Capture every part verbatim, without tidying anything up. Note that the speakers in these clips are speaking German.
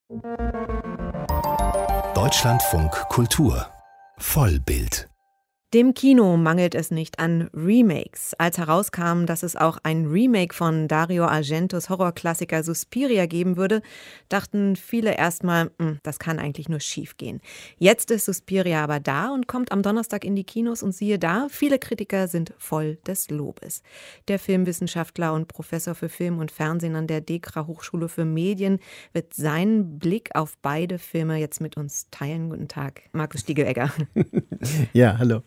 Deutschlandfunk Kultur Vollbild. Dem Kino mangelt es nicht an Remakes. Als herauskam, dass es auch ein Remake von Dario Argentos Horrorklassiker Suspiria geben würde, dachten viele erstmal, das kann eigentlich nur schief gehen. Jetzt ist Suspiria aber da und kommt am Donnerstag in die Kinos und siehe da, viele Kritiker sind voll des Lobes. Der Filmwissenschaftler und Professor für Film und Fernsehen an der DEKRA Hochschule für Medien wird seinen Blick auf beide Filme jetzt mit uns teilen. Guten Tag, Markus Stiegelegger. Ja, hallo.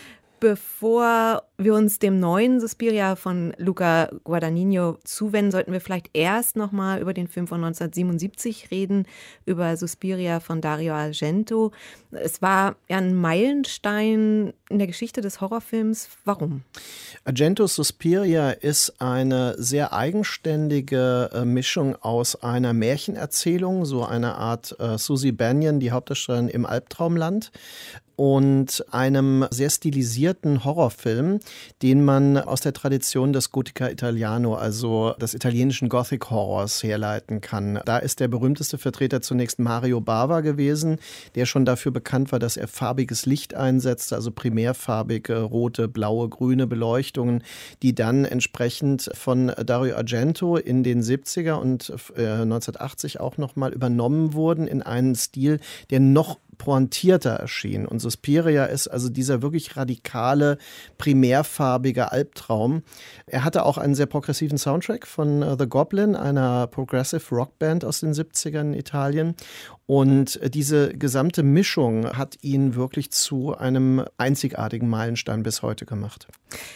Bevor wir uns dem neuen Suspiria von Luca Guadagnino zuwenden, sollten wir vielleicht erst nochmal über den Film von neunzehnhundertsiebenundsiebzig reden, über Suspiria von Dario Argento. Es war ja ein Meilenstein in der Geschichte des Horrorfilms. Warum? Argentos Suspiria ist eine sehr eigenständige äh, Mischung aus einer Märchenerzählung, so eine Art äh, Susie Bannion, die Hauptdarstellerin im Albtraumland, und einem sehr stilisierten Horrorfilm, den man aus der Tradition des Gotica Italiano, also des italienischen Gothic Horrors, herleiten kann. Da ist der berühmteste Vertreter zunächst Mario Bava gewesen, der schon dafür bekannt war, dass er farbiges Licht einsetzte, also primärfarbige, rote, blaue, grüne Beleuchtungen, die dann entsprechend von Dario Argento in den siebziger und neunzehnhundertachtzig auch nochmal übernommen wurden in einen Stil, der noch pointierter erschien. Und Suspiria ist also dieser wirklich radikale, primärfarbige Albtraum. Er hatte auch einen sehr progressiven Soundtrack von uh, The Goblin, einer Progressive Rockband aus den siebzigern in Italien. Und diese gesamte Mischung hat ihn wirklich zu einem einzigartigen Meilenstein bis heute gemacht.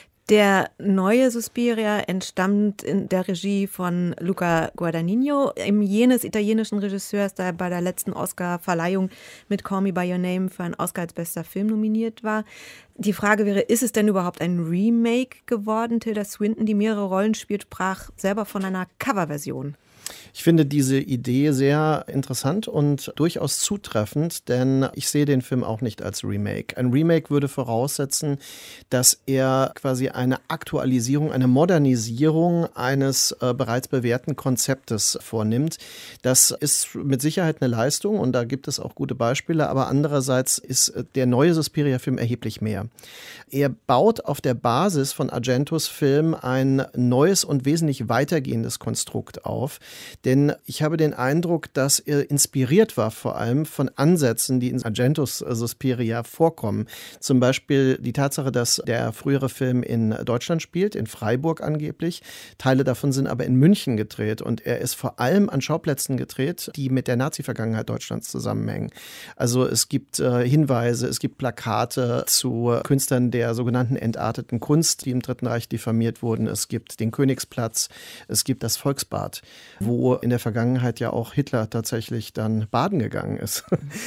Der neue Suspiria entstammt in der Regie von Luca Guadagnino, im jenes italienischen Regisseurs, der bei der letzten Oscar-Verleihung mit Call Me By Your Name für einen Oscar als bester Film nominiert war. Die Frage wäre, ist es denn überhaupt ein Remake geworden? Tilda Swinton, die mehrere Rollen spielt, sprach selber von einer Coverversion. Ich finde diese Idee sehr interessant und durchaus zutreffend, denn ich sehe den Film auch nicht als Remake. Ein Remake würde voraussetzen, dass er quasi eine Aktualisierung, eine Modernisierung eines äh, bereits bewährten Konzeptes vornimmt. Das ist mit Sicherheit eine Leistung und da gibt es auch gute Beispiele, aber andererseits ist der neue Suspiria-Film erheblich mehr. Er baut auf der Basis von Argentos Film ein neues und wesentlich weitergehendes Konstrukt auf. Denn ich habe den Eindruck, dass er inspiriert war vor allem von Ansätzen, die in Argentos Suspiria vorkommen. Zum Beispiel die Tatsache, dass der frühere Film in Deutschland spielt, in Freiburg angeblich. Teile davon sind aber in München gedreht und er ist vor allem an Schauplätzen gedreht, die mit der Nazi-Vergangenheit Deutschlands zusammenhängen. Also es gibt äh, Hinweise, es gibt Plakate zu Künstlern der sogenannten entarteten Kunst, die im Dritten Reich diffamiert wurden. Es gibt den Königsplatz, es gibt das Volksbad, wo in der Vergangenheit ja auch Hitler tatsächlich dann baden gegangen ist.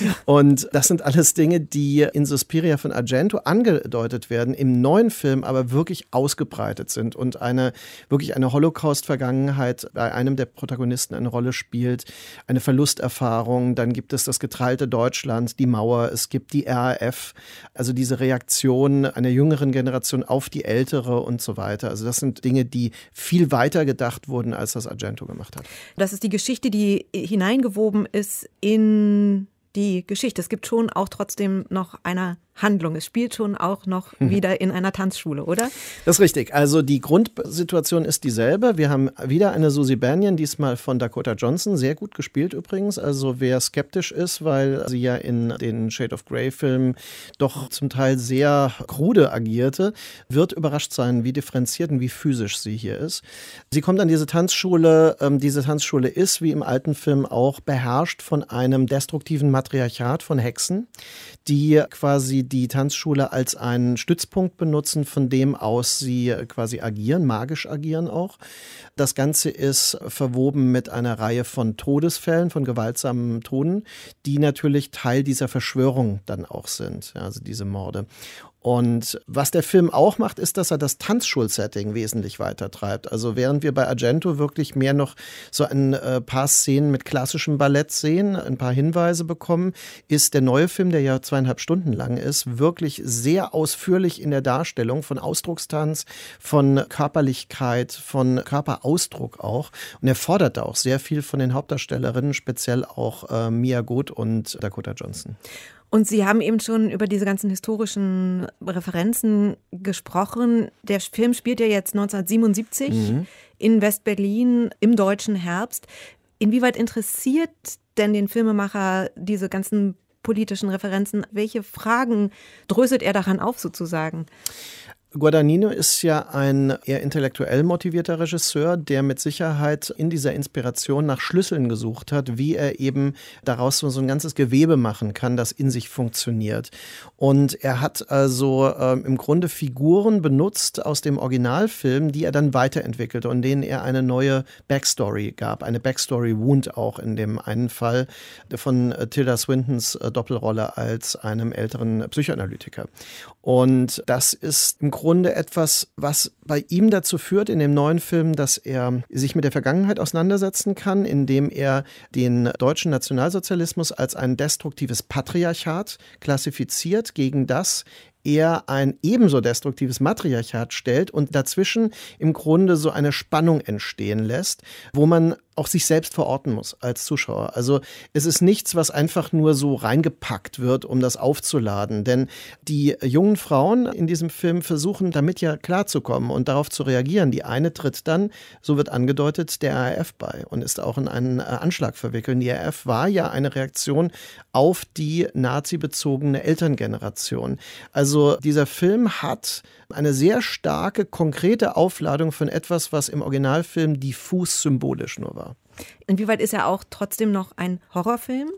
Und das sind alles Dinge, die in Suspiria von Argento angedeutet werden, im neuen Film aber wirklich ausgebreitet sind und eine wirklich eine Holocaust-Vergangenheit bei einem der Protagonisten eine Rolle spielt, eine Verlusterfahrung, dann gibt es das geteilte Deutschland, die Mauer, es gibt die R A F, also diese Reaktion einer jüngeren Generation auf die ältere und so weiter. Also das sind Dinge, die viel weiter gedacht wurden, als das Argento gemacht hat. Das ist die Geschichte, die hineingewoben ist in die Geschichte. Es gibt schon auch trotzdem noch eine Handlung. Es spielt schon auch noch wieder in einer Tanzschule, oder? Das ist richtig. Also die Grundsituation ist dieselbe. Wir haben wieder eine Susie Bannion, diesmal von Dakota Johnson, sehr gut gespielt übrigens. Also wer skeptisch ist, weil sie ja in den Shade of Grey-Filmen doch zum Teil sehr krude agierte, wird überrascht sein, wie differenziert und wie physisch sie hier ist. Sie kommt an diese Tanzschule. Ähm, diese Tanzschule ist, wie im alten Film auch, beherrscht von einem destruktiven Matriarchat von Hexen, die quasi die Tanzschule als einen Stützpunkt benutzen, von dem aus sie quasi agieren, magisch agieren auch. Das Ganze ist verwoben mit einer Reihe von Todesfällen, von gewaltsamen Toten, die natürlich Teil dieser Verschwörung dann auch sind, also diese Morde. Und was der Film auch macht, ist, dass er das Tanzschul-Setting wesentlich weiter treibt. Also während wir bei Argento wirklich mehr noch so ein äh, paar Szenen mit klassischem Ballett sehen, ein paar Hinweise bekommen, ist der neue Film, der ja zweieinhalb Stunden lang ist, wirklich sehr ausführlich in der Darstellung von Ausdruckstanz, von Körperlichkeit, von Körperausdruck auch. Und er fordert da auch sehr viel von den Hauptdarstellerinnen, speziell auch äh, Mia Goth und Dakota Johnson. Und Sie haben eben schon über diese ganzen historischen Referenzen gesprochen. Der Film spielt ja jetzt neunzehnhundertsiebenundsiebzig mhm. in West-Berlin im deutschen Herbst. Inwieweit interessiert denn den Filmemacher diese ganzen politischen Referenzen? Welche Fragen dröselt er daran auf sozusagen? Guadagnino ist ja ein eher intellektuell motivierter Regisseur, der mit Sicherheit in dieser Inspiration nach Schlüsseln gesucht hat, wie er eben daraus so, so ein ganzes Gewebe machen kann, das in sich funktioniert. Und er hat also äh, im Grunde Figuren benutzt aus dem Originalfilm, die er dann weiterentwickelte und denen er eine neue Backstory gab, eine Backstory Wound auch in dem einen Fall von äh, Tilda Swintons äh, Doppelrolle als einem älteren Psychoanalytiker. Und das ist im Grunde etwas, was bei ihm dazu führt in dem neuen Film, dass er sich mit der Vergangenheit auseinandersetzen kann, indem er den deutschen Nationalsozialismus als ein destruktives Patriarchat klassifiziert, gegen das er ein ebenso destruktives Matriarchat stellt und dazwischen im Grunde so eine Spannung entstehen lässt, wo man auch sich selbst verorten muss als Zuschauer. Also es ist nichts, was einfach nur so reingepackt wird, um das aufzuladen. Denn die jungen Frauen in diesem Film versuchen damit ja klarzukommen und darauf zu reagieren. Die eine tritt dann, so wird angedeutet, der R A F bei und ist auch in einen Anschlag verwickelt. Die R A F war ja eine Reaktion auf die nazi-bezogene Elterngeneration. Also dieser Film hat eine sehr starke, konkrete Aufladung von etwas, was im Originalfilm diffus symbolisch nur war. Inwieweit ist er auch trotzdem noch ein Horrorfilm?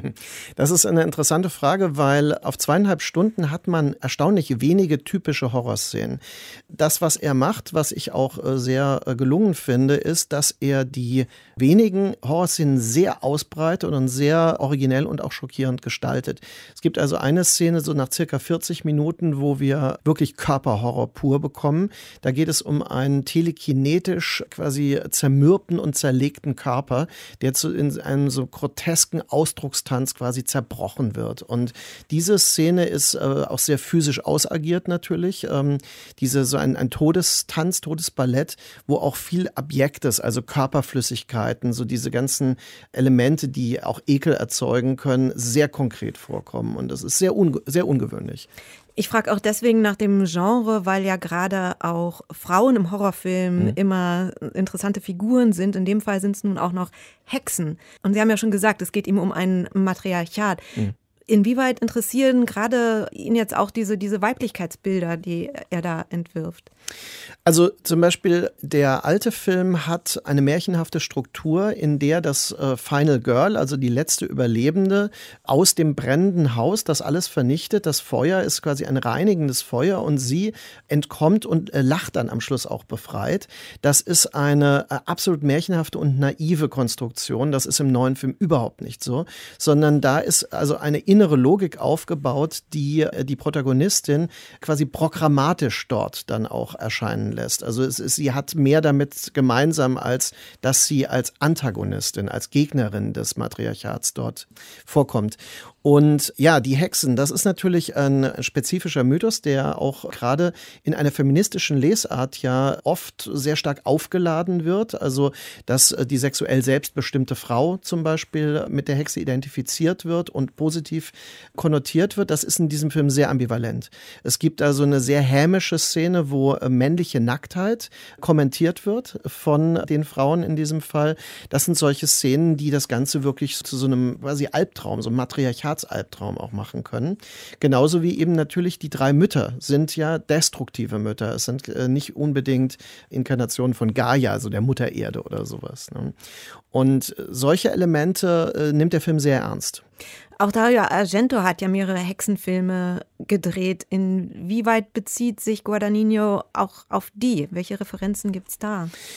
Das ist eine interessante Frage, weil auf zweieinhalb Stunden hat man erstaunlich wenige typische Horrorszenen. Das, was er macht, was ich auch sehr gelungen finde, ist, dass er die wenigen Horrorszenen sehr ausbreitet und sehr originell und auch schockierend gestaltet. Es gibt also eine Szene so nach circa vierzig Minuten, wo wir wirklich Körperhorror pur bekommen. Da geht es um einen telekinetisch quasi zermürbten und zerlegten Körper, der zu in einem so grotesken Ausdrucks Tanz quasi zerbrochen wird. Und diese Szene ist äh, auch sehr physisch ausagiert natürlich. Ähm, diese so ein, ein Todestanz, Todesballett, wo auch viel Abjektes, also Körperflüssigkeiten, so diese ganzen Elemente, die auch Ekel erzeugen können, sehr konkret vorkommen. Und das ist sehr, unge- sehr ungewöhnlich. Ich frage auch deswegen nach dem Genre, weil ja gerade auch Frauen im Horrorfilm mhm. immer interessante Figuren sind. In dem Fall sind es nun auch noch Hexen. Und Sie haben ja schon gesagt, es geht ihm um ein Matriarchat. Mhm. Inwieweit interessieren gerade ihn jetzt auch diese, diese Weiblichkeitsbilder, die er da entwirft? Also zum Beispiel der alte Film hat eine märchenhafte Struktur, in der das äh, Final Girl, also die letzte Überlebende, aus dem brennenden Haus das alles vernichtet. Das Feuer ist quasi ein reinigendes Feuer und sie entkommt und äh, lacht dann am Schluss auch befreit. Das ist eine äh, absolut märchenhafte und naive Konstruktion. Das ist im neuen Film überhaupt nicht so, sondern da ist also eine innere Logik aufgebaut, die äh, die Protagonistin quasi programmatisch dort dann auch erscheinen lässt. Also es ist, sie hat mehr damit gemeinsam, als dass sie als Antagonistin, als Gegnerin des Matriarchats dort vorkommt. Und ja, die Hexen, das ist natürlich ein spezifischer Mythos, der auch gerade in einer feministischen Lesart ja oft sehr stark aufgeladen wird. Also, dass die sexuell selbstbestimmte Frau zum Beispiel mit der Hexe identifiziert wird und positiv konnotiert wird, das ist in diesem Film sehr ambivalent. Es gibt also eine sehr hämische Szene, wo männliche Nacktheit kommentiert wird von den Frauen in diesem Fall. Das sind solche Szenen, die das Ganze wirklich zu so einem quasi Albtraum, so einem Matriarchat Albtraum auch machen können. Genauso wie eben natürlich die drei Mütter sind ja destruktive Mütter. Es sind äh, nicht unbedingt Inkarnationen von Gaia, also der Mutter Erde oder sowas. Ne? Und solche Elemente äh, nimmt der Film sehr ernst. Auch Dario Argento hat ja mehrere Hexenfilme gedreht. Inwieweit bezieht sich Guadagnino auch auf die? Welche Referenzen gibt es da?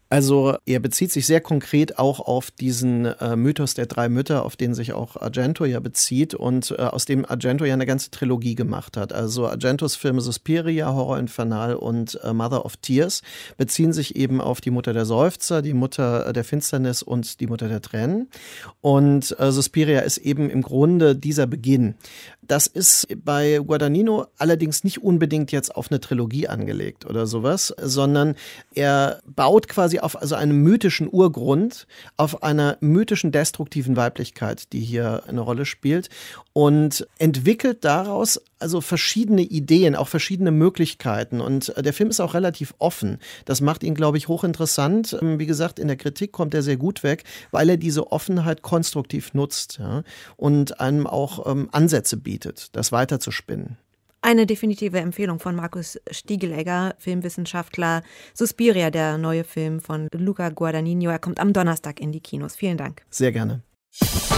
Also er bezieht sich sehr konkret auch auf diesen äh, Mythos der drei Mütter, auf den sich auch Argento ja bezieht und äh, aus dem Argento ja eine ganze Trilogie gemacht hat. Also Argentos Filme Suspiria, Horror Infernal und äh, Mother of Tears beziehen sich eben auf die Mutter der Seufzer, die Mutter der Finsternis und die Mutter der Tränen. Und äh, Suspiria ist eben im Grunde dieser Beginn. Das ist bei Guadagnino allerdings nicht unbedingt jetzt auf eine Trilogie angelegt oder sowas, sondern er baut quasi auf also einem mythischen Urgrund, auf einer mythischen destruktiven Weiblichkeit, die hier eine Rolle spielt und entwickelt daraus also verschiedene Ideen, auch verschiedene Möglichkeiten und der Film ist auch relativ offen. Das macht ihn, glaube ich, hochinteressant. Wie gesagt, in der Kritik kommt er sehr gut weg, weil er diese Offenheit konstruktiv nutzt, ja, und einem auch ähm, Ansätze bietet, das weiterzuspinnen. Eine definitive Empfehlung von Markus Stiegelegger, Filmwissenschaftler. Suspiria, der neue Film von Luca Guadagnino. Er kommt am Donnerstag in die Kinos. Vielen Dank. Sehr gerne.